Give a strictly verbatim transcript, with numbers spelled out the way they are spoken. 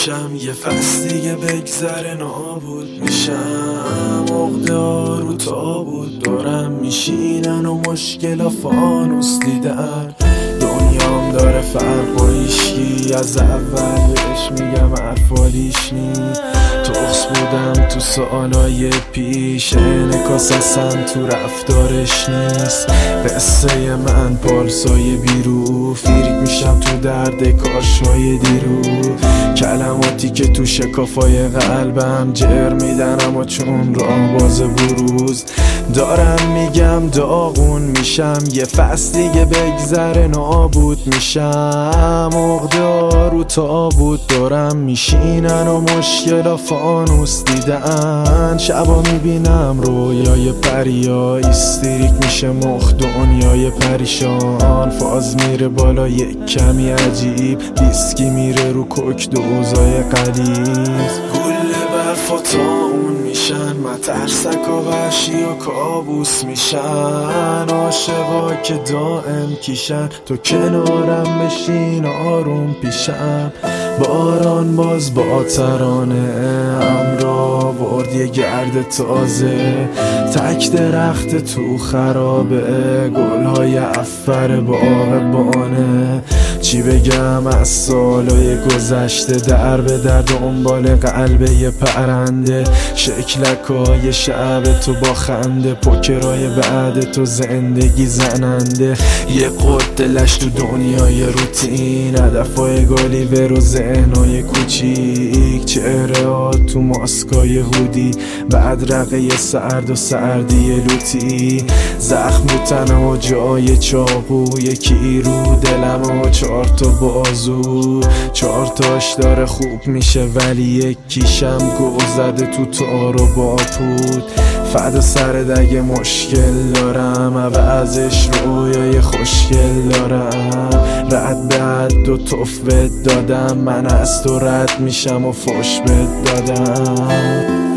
میشم، یه فصل دیگه بگذره نابود میشم. عقده ها رو تابود دارم میشینن و مشکل فانوس دیدن. دنیام داره فرق و هیشکی، از اول بهش میگم حرفالیش نی. تخص بودم تو سالای پیش، انعکاس اصلا تو رفتارش نیست. قصه من پالسای بیرو، فیریک میشم تو درد کاشای دیرو. کلماتی که تو شکافای قلبم جر میدن، اما چون راه باز بروز دارم میگم داغون میشم. یه فصل دیگه بگذره نابود میشم. عقده رو تابوت دارم میشینن و مشکل فانوس دیدن. شبا میبینم رویای پریا، ایستریک میشه مخ دنیای پریشان. فاز میره بالا یک کمی عجیب، دیسکی میره رو کوک دوزای قلیز. گل برف و تاون میشن، مترسک و وحشی و کابوس میشن. عاشقا که دائم کیشن، تو کنارم بشین آروم پیشم. باران باز با ترانه امرا برد یه گرد تازه. تک درخت تو خرابه، گلهای افر باغ بانه. چی بگم از سالای گذشته، در به در دنبال قلب یه پرنده. شکلکای شب تو با خنده، پوکرای بعد تو زندگی زننده. یه قد دلش تو دنیای روتین، هدفای گالیور و ذهنای کوچیک. چهره ها تو ماسکای هودی، بدرقه سرد و سردی لوتی. زخم رو تنه و جای چاقو، یکی رو دلم و چهار تا بازو. چهار تاش داره خوب میشه ولی یکیشم گو زده تو تار و باپود. فدا سرت اگه مشکل دارم، عوضش رویای خوشگل دارم. رد به حد و توف بد دادم، من از تو رد میشم و فش بد دادم.